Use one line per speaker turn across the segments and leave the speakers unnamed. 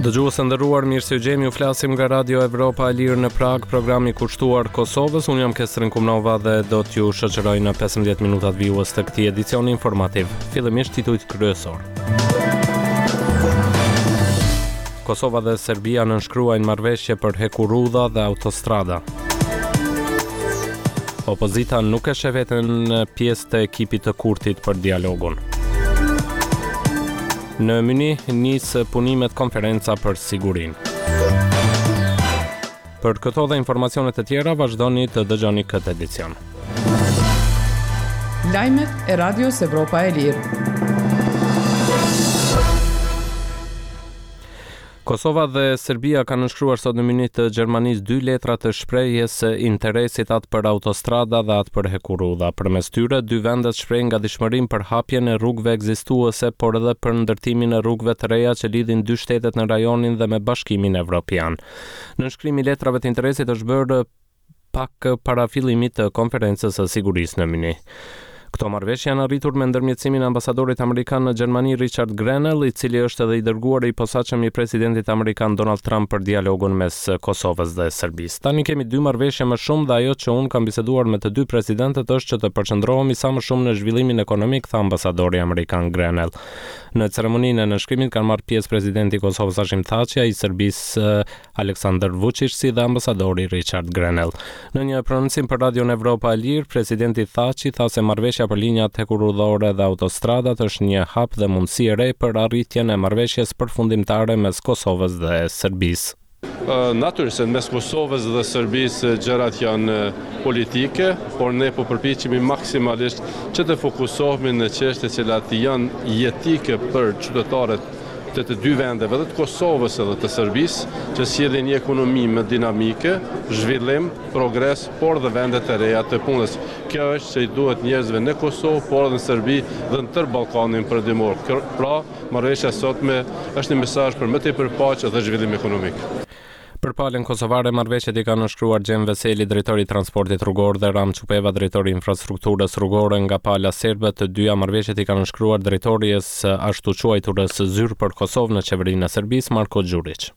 Dëgjues të nderuar, mirë se u gjemi, ju flasim nga Radio Evropa e Lirë në Prag, programi i kushtuar Kosovës. Unë jam Kestrin Kumnova dhe do t'ju shoqëroj në 15 minutat vijues të këtij edicioni informativ. Fillimisht titujt kryesor. Kosova dhe Serbia nënshkruajnë marrëveshje për hekur rrudha dhe autostrada. Opozita nuk e sheh veten pjesë të ekipit të Kurtit për dialogun. Në Munich nis punimet konferenca për sigurinë. Për këto dhe informacionet e tjera vazhdoni të dëgjoni këtë edicion.
Lajmet e Radios Evropa e Lirë.
Kosova dhe Serbia kanë nënshkruar sot në Munich të Gjermanisë 2 letra të shprehjes së interesit atë për autostrada dhe atë për hekur rrudha. Përmes tyre, dy vendet shprehin gatishmërinë për hapjen e rrugëve ekzistuese, por edhe për ndërtimin e rrugëve të reja që lidhin dy shtetet në rajonin dhe me Bashkimin Evropian. Nënshkrimi i letrave të interesit është bërë pak para fillimit të konferencës së sigurisë në Munich. Këto marrëveshje janë arritur me ndërmjetësimin e ambasadorit amerikan në Gjermani Richard Grenell, i cili është edhe i dërguari i posaçëm i presidentit amerikan Donald Trump për dialogun mes Kosovës dhe Serbisë. Tani kemi dy marrëveshje më shumë dhe ajo që unë kam biseduar me të dy presidentët është që të përqendrohemi sa më shumë në zhvillimin ekonomik, tha ambasadori amerikan Grenell. Në ceremoninë e nënshkrimit kanë marrë pjesë presidenti i Kosovës Hashim Thaçi, i Serbisë Aleksandar Vučić si dhe ambasadori Richard Grenell. Në një prononcim për Radion Evropa e Lirë, presidenti Thaçi tha se marrëveshja për linjat hekurudhore dhe autostradat është një hap dhe mundësi e re për arritjen e marrëveshjes përfundimtare mes Kosovës dhe Serbisë.
Natyrisht mes Kosovës dhe Serbisë gjërat janë politike, por ne po përpiqemi maksimalisht që të fokusohemi në çështje që janë jetike për qytetarët të dy vendeve, dhe të Kosovës edhe të Serbisë, që sjellin një ekonomi më dinamike, zhvillim, progres, por dhe vendet e reja të punës. Kjo është që i duhet njerëzve në Kosovë, por edhe në Serbi dhe në tërë Ballkanin perëndimor. Pra, marrëveshja sotme është një mesazh për më tepër paqe dhe zhvillim ekonomik.
Për palën kosovare, marrëveshjet i kanë nënshkruar Gjem Veseli, drejtori i transportit rrugor, dhe Ram Çupeva, drejtori i infrastrukturës rrugore nga pala serbe. Të dyja marrëveshjet i kanë nënshkruar drejtori i ashtu quajturës zyrë për Kosovë në qeverinë e Serbisë, Marko Đurić.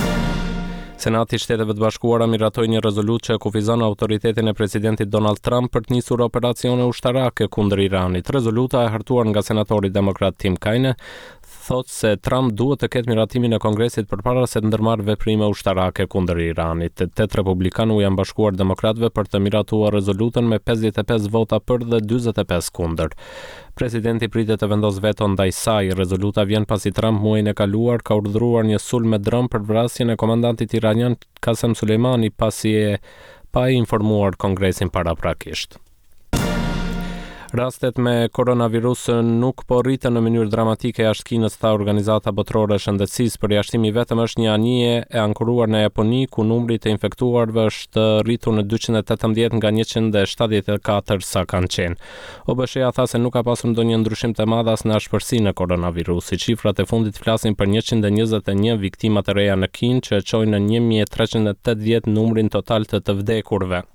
Senati i Shteteve të Bashkuara miratoi një rezolutë që kufizon autoritetin e presidentit Donald Trump për të nisur operacione ushtarake kundër Iranit. Rezoluta e hartuar nga senatori demokrat Tim Kaine thotë se Trump duhet të ketë miratimin e Kongresit përpara se të ndërmarrë veprime ushtarake kundër Iranit. 8 republikanë u janë bashkuar demokratëve për të miratuar rezolutën me 55 vota për dhe 45 kundër. Presidenti pritet të vendosë veto ndaj saj. Rezoluta vjen pasi Trump muajin e kaluar ka urdhëruar një sulm me dron për vrasjen e komandantit iranian Qasem Soleimani pasi pa informuar Kongresin paraprakisht. Rastet me koronavirus nuk po rriten në mënyrë dramatike jashtë Kinës, tha Organizata Botërore e Shëndetësisë. Përjashtimi vetëm është një anije e ankoruar në Japoni, ku numri të infektuarve është rritur në 218 nga 174 sa kanë qenë. OBSH-ja tha se nuk ka pasur ndonjë ndryshim të madh as në ashpërsinë e koronavirusit. Shifrat e fundit flasin për 121 viktima të reja në Kinë, që e çojnë në 1380 numrin total të vdekurve.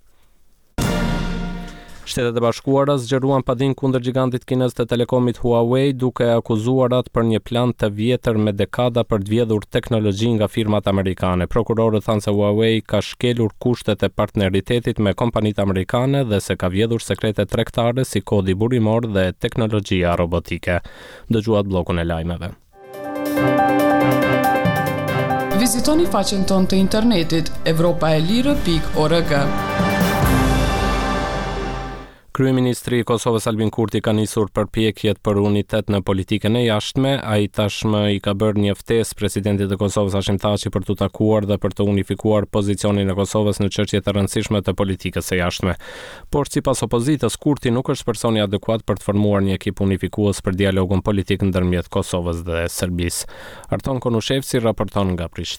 Shtetet e Bashkuara zgjeruan padin kundër gigantit kinez të telekomit Huawei, duke akuzuar atë për një plan të vjetër me dekada për të vjedhur teknologji nga firmat amerikane. Prokurorët thanë se Huawei ka shkelur kushtet e partneritetit me kompanitë amerikane dhe se ka vjedhur sekrete tregtare si kodi burimor dhe teknologjia robotike. Dëgjuat bllokun e lajmeve.
Vizitoni faqen tonë të internetit europaelire.org.
Kryeministri i Kosovës Albin Kurti ka nisur përpjekjet për unitet në politikën e jashtme. Ai tashmë i ka bërë një ftesë presidentit të Kosovës Hashim Thaçi për të takuar dhe për të unifikuar pozicionin e Kosovës në çështje të rëndësishme të politikës së jashtme. Por sipas opozitës, Kurti nuk është personi adekuat për të formuar një ekip unifikues për dialogun politik ndërmjet Kosovës dhe Serbisë. Arton Konushevci raporton nga Prishtina.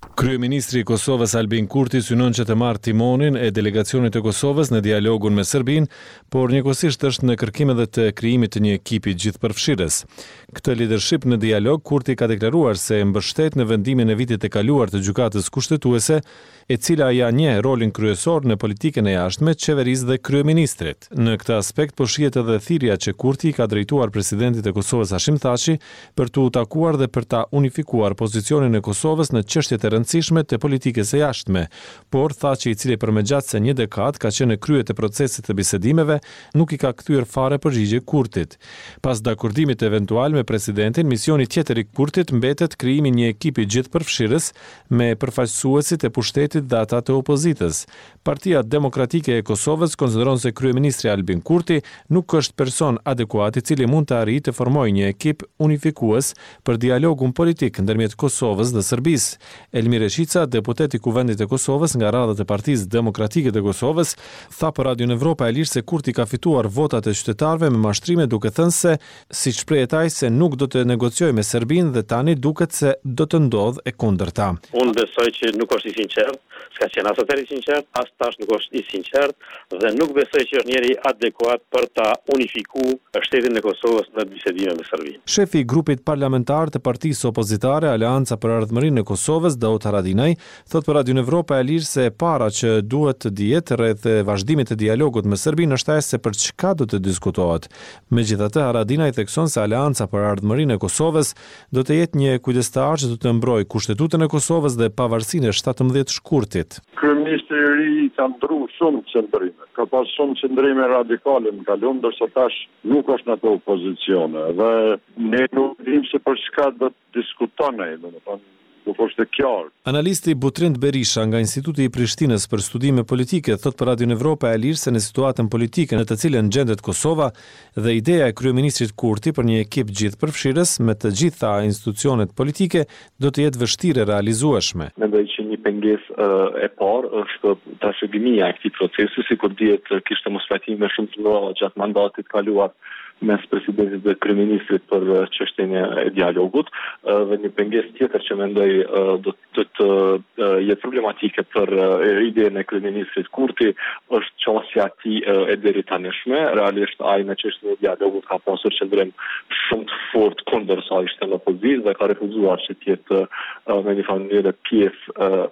Kryeministri i Kosovës Albin Kurti synon që të marrë timonin e delegacionit të Kosovës në dialogun me Serbinë, por njëkohësisht është në kërkim edhe të krijimit të një ekipi gjithëpërfshirës. Këtë leadership në dialog Kurti ka deklaruar se mbështet në vendimin e vitit të kaluar të gjykatës kushtetuese, e cila ja njeh rolin kryesor në politikën e jashtme të qeverisë dhe kryeministrit. Në këtë aspekt po shihet edhe thirrja që Kurti ka drejtuar presidentit të Kosovës Hashim Thaçi për të takuar dhe për ta unifikuar pozicionin e Kosovës në çështjet e rëndësishme të politikës së jashtme, por Thaçi, i cili përmegjatë se një dekadë ka qenë në krye të procesit të bisedimeve, nuk i ka kthyer fare përgjigje Kurtit. Pas dakordimit eventual me presidentin, misioni tjetër i Kurtit mbetet krijimi një ekipi gjithëpërfshirës me përfaqësuesit e pushtetit dhe ata të opozitës. Partia Demokratike e Kosovës konsideron se kryeministri Albin Kurti nuk është person adekuat i cili mund të arrijë të formojë një ekip unifikues për dialogun politik ndërmjet Kosovës dhe Serbisë. Elmir Eshica, deputet i Kuvendit të Kosovës nga radhët e Partisë Demokratike të Kosovës, tha për Radio Evropa e Lirë se Kurti ka fituar votat e qytetarëve me mashtrime, duke thënë se, siç shprehet ai, se nuk do të negociojë me Serbinë dhe tani duket se do të ndodhë e kundërta.
Unë besoj që nuk është i sinqert, s'ka qenë as atëherë i sinqert, as tash nuk është i sinqert dhe nuk besoj që është njeri adekuat për ta unifikuar shtetin e Kosovës në bisedime me Serbinë.
Shefi i grupit parlamentar të partisë opozitare Aleanca për Ardhmërinë e Kosovës, Daud Haradinaj, thot për Radio Evropa e Lirë se para që duhet të dihet rreth vazhdimit të dialogut me Serbinë është ajo se për çka do të diskutohet. Megjithatë, Haradinaj thekson se Aleanca për Ardhmërinë e Kosovës do të jetë një kujdestar që do të mbrojë kushtetutën e Kosovës dhe pavarësinë e 17 shkurtit.
Kryeministri i ri ka ndru shumë qëndrime. Ka pas shumë qëndrime radikale në kalum, ndërsa tash nuk është në ato pozicione. Dhe ne nuk dim se për çka do të diskutonej, domethënë nuk është e qartë.
Analisti Butrind Berisha nga Instituti i Prishtinës për Studime Politike thot për Radio Evropa e Lirë se në situatën politike në të cilën gjendet Kosova dhe ideja e kryeministrit Kurti për një ekip gjithëpërfshirës me të gjitha institucionet politike do të jetë vështirë realizueshme.
Mendoj që një pengesë e parë është trashëgimia e këtij procesi, sikur dihet kishte mosfajtime shumë të mëdha gjatë mandatit kaluar mes presidentit dhe kryeministrit për çështjen e dialogut dhe një pengesë tjetër që mendoj do të jetë problematike për idenë e kryeministrit Kurti është çështja e tij e deritanishme. Realisht ai në çështjen e dialogut ka pasur qëndrim shumë të fortë kundër sa ishte në opozicion dhe ka refuzuar që të jetë në një mënyrë pjesë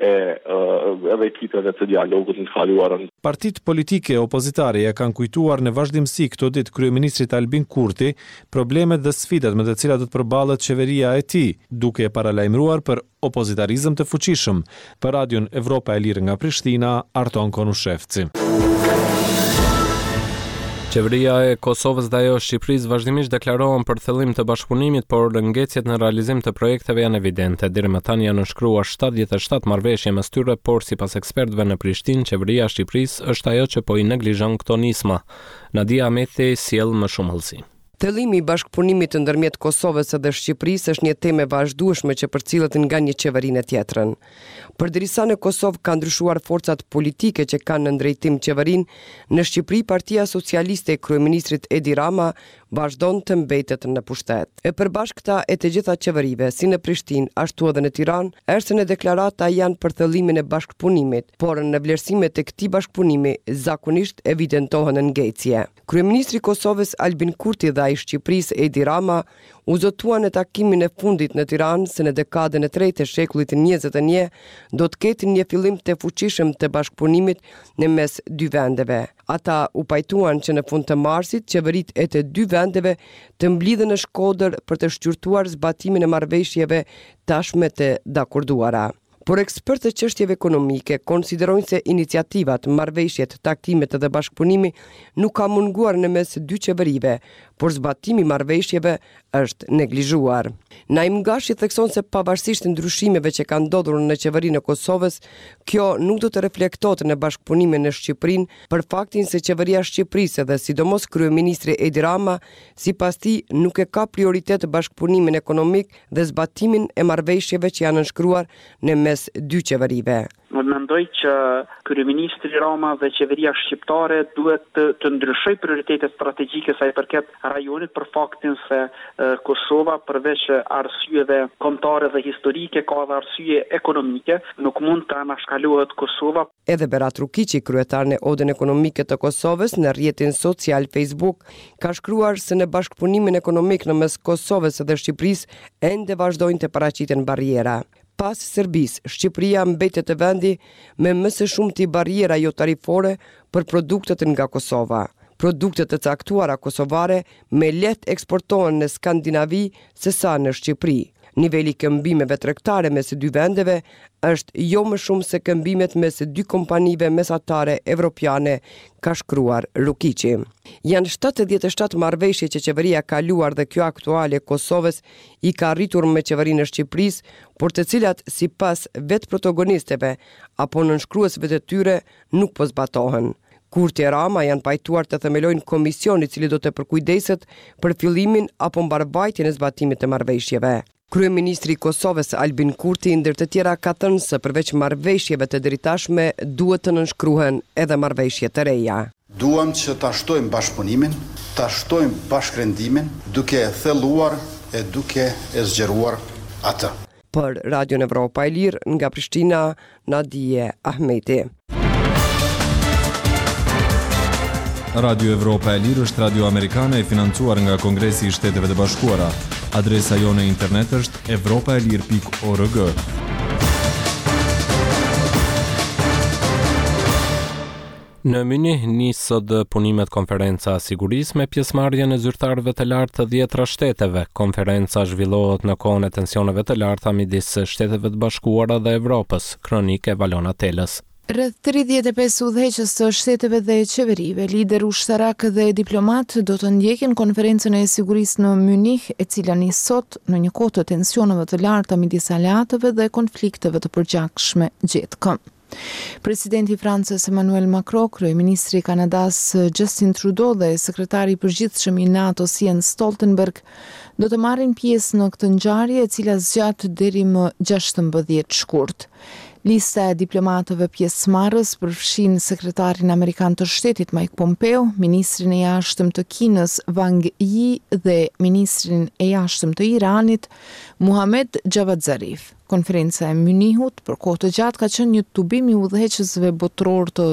edhe ekipeve të dialogut në të kaluarën.
Partitë politike opozitare ja kanë kujtuar në vazhdimsi këto ditë kryeministrit Albin Kurti problemet dhe sfidat me të cilat do të përballet qeveria e tij, duke e paralajmëruar për opozitarizëm të fuqishëm. Për Radion Evropa e Lirë nga Prishtina, Arton Konushevci.
Qeveria e Kosovës dhe ajo Shqipërisë vazhdimisht deklarohen për fillim të bashkëpunimit, por ngecjet në realizim të projekteve janë evidente. Deri më tani janë nënshkruar 77 marrëveshje mes tyre, por sipas ekspertëve në Prishtinë, qeveria e Shqipërisë është ajo që po i neglizhon këto nisma. Nadia Amethi sjell më shumë hollësi.
Thellimi i bashkëpunimit ndërmjet Kosovës dhe Shqipërisë është një temë e vazhdueshme që përcillet nga një qeveri në tjetrën. Përderisa në Kosovë ka ndryshuar forcat politike që kanë në drejtim qeverinë, në Shqipëri Partia Socialiste e kryeministrit Edi Rama vazhdon të mbetet në pushtet. E përbashkëta e të gjitha qeverive, si në Prishtinë, ashtu edhe në Tiranë, është në deklarata janë për thellimin e bashkëpunimit, por në vlerësimet e këtij bashkëpunimi zakonisht evidentohen ngecje. Kryeministri i Kosovës Albin Kurti dhe ai i Shqipërisë Edi Rama u zotuan në takimin e fundit në Tiranë se në dekadën e tretë e shekullit 21 do të ketë një fillim të fuqishëm të bashkëpunimit në mes dy vendeve. Ata u pajtuan që në fund të marsit qeveritë e të dy vendeve të mblidhen në Shkodër për të shqyrtuar zbatimin e marrëveshjeve tashmë të dakorduara. Por ekspertë të çështjeve ekonomike konsiderojnë se iniciativat, marrëveshjet, takimet dhe bashkëpunimi nuk ka munguar në mes dy qeverive, por zbatimi i marrëveshjeve është neglizhuar. Naim Gashi thekson se pavarësisht ndryshimeve që kanë ndodhur në qeverinë e Kosovës, kjo nuk do të reflektohet në bashkëpunimin në Shqipërinë për faktin se qeveria e Shqipërisë dhe sidomos kryeministri Edi Rama sipas tij nuk e ka prioritet bashkëpunimin ekonomik dhe zbatimin e marrëveshjeve që janë nënshkruar në mes dy qeverive.
Mendoj që kryeministri Rama dhe qeveria shqiptare duhet të ndryshojë prioritetet strategjike sa i përket rajonit për faktin se Kosova përveç arsyeve kombëtare dhe historike ka dhe arsye ekonomike, nuk mund të anashkalohet Kosova.
Edhe Berat Rukiqi, kryetari në Odën Ekonomike të Kosovës, në rrjetin social Facebook, ka shkruar se në bashkëpunimin ekonomik në mes Kosovës dhe Shqipërisë ende vazhdojnë të paraqiten barriera. Pas Serbisë, Shqipëria mbetet të vendi me më së shumti barriera jo tarifore për produktet nga Kosova. Produktet të caktuara kosovare me lehtë eksportohen në Skandinavi sesa në Shqipëri. Niveli i këmbimeve tregtare mes dy vendeve është jo më shumë se këmbimet mes dy kompanive mesatare evropiane, ka shkruar Rukiqi. Janë 77 marrëveshje që qeveria ka kaluar dhe kjo aktuale e Kosovës i ka arritur me qeverinë e Shqipërisë, por të cilat sipas vetë protagonisteve apo nënshkruesve të tyre nuk po zbatohen. Kurti e Rama janë pajtuar të themelojnë komision i cili do të përkujdeset për fillimin apo mbarvajtjen e zbatimit të marrëveshjeve. Kryeministri i Kosovës Albin Kurti ndër të tjera ka thënë se përveç marrëveshjeve të dritashme duhet të nënshkruhen edhe marrëveshje të reja.
Duam që ta shtojmë bashkëpunimin, ta shtojmë bashkërendimin, duke e thelluar e duke e zgjeruar atë.
Për Radion Evropa e Lirë nga Prishtina, Nadije Ahmeti.
Radio Evropa e Lirë është radio amerikane e financuar nga Kongresi i Shteteve të Bashkuara. Adresa jone internet është europaelir.org.
Në Münih nis sot punimet konferenca sigurisë me pjesëmarrjen e zyrtarëve të lartë të 10 shteteve. Konferenca zhvillohet në kohën e tensioneve të larta midis Shteteve të Bashkuara dhe Evropës. Kronikë Valona Telës.
Rreth 35 udhëheqës të shteteve dhe qeverive, lider ushtarak dhe diplomat do të ndjekin konferencën e sigurisë në Münih, e cila nis sot në një kohë të tensioneve të larta midis aleatëve dhe konflikteve të përgjakshme gjatë këmbë. Presidenti i Francës Emmanuel Macron, kryeministri i Kanadas Justin Trudeau dhe sekretari i përgjithshëm i NATO Jens Stoltenberg do të marrin pjesë në këtë ngjarje, e cila zgjat deri më 16 shkurt. Lista e diplomatëve pjesëmarrës përfshin sekretarin amerikan të shtetit Mike Pompeo, ministrin e jashtëm të Kinës Wang Yi dhe ministrin e jashtëm të Iranit Mohammed Javad Zarif. Konferenca e Mynihut për kohë të gjatë ka qenë një tubim i udhëheqësve botëror të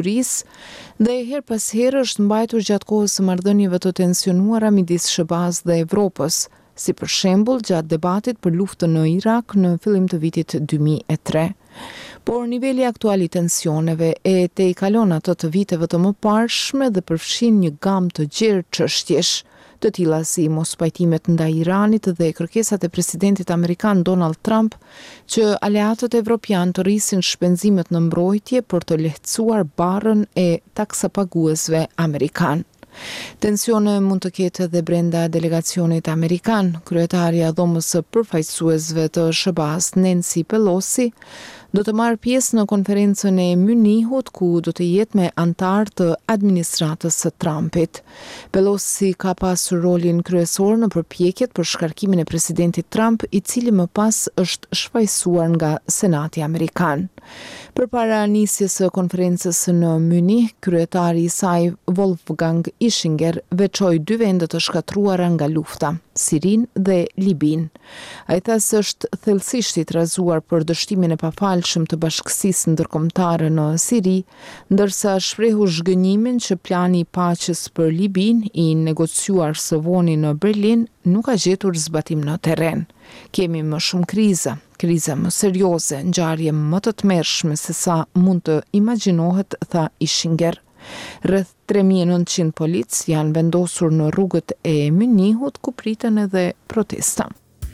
sigurisë dhe her pas here është mbajtur gjatë kohës së marrëdhënieve të tensionuara midis SBA-s dhe Evropës, si për shembull gjatë debatit për luftën në Irak në fillim të vitit 2003. Por niveli aktual i tensioneve e te i kalon ato të viteve të mëparshme dhe përfshin një gamë të gjerë çështjesh, të tilla si mospajtimet ndaj Iranit dhe kërkesat e presidentit amerikan Donald Trump që aleatët evropian të rrisin shpenzimet në mbrojtje për të lehtësuar barrën e taksapaguesve amerikan. Tensione mund të ketë edhe brenda delegacionit amerikan. Kryetaria e dhomës së përfaqësuesve të SBA-s Nancy Pelosi do të marrë pjesë në konferencën e Mynihut, ku do të jetë me antar të administratës së Trumpit. Pelosi ka pasur rolin kryesor në përpjekjet për shkarkimin e presidentit Trump, i cili më pas është shfaqsuar nga Senati amerikan. Përpara nisjes së konferencës në Münih, kryetari i saj Wolfgang Ischinger veçoi 2 vende të shkatruara nga lufta, Sirin dhe Libin. Ai tha se është thellësisht i trazuar për dështimin e pafalshëm të bashkësisë ndërkombëtare në Siri, ndërsa shprehu zhgënjimin që plani i paqes për Libin i negociuar së voni në Berlin nuk ka gjetur zbatim në terren. Kemi më shumë kriza më serioze, ngjarje më të tmerrshme se sa mund të imagjinohet, tha Ischinger. Rreth 3900 polic janë vendosur në rrugët e Mynihut, ku priten edhe protesta.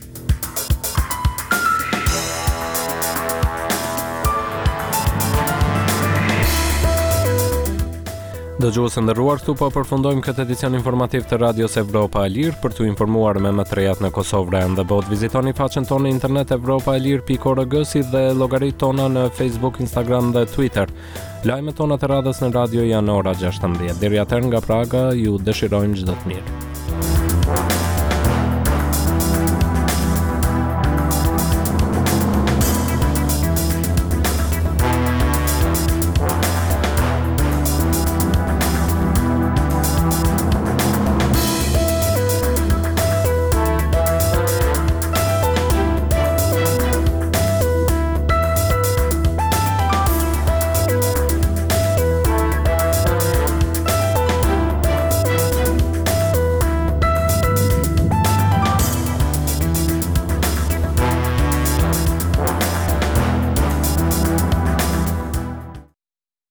Dëgjues nderuar, këtu po përfundojmë këtë edicion informativ të Radios Evropa e Lirë. Për t'u informuar me më të rejat në Kosovë dhe botë, vizitoni faqen tonë në internet europaelir.org si dhe llogaritë tona në Facebook, Instagram dhe Twitter. Lajmet tona të radhës në radio janë ora 16. Deri atëherë nga Praga ju dëshirojmë çdo të mirë.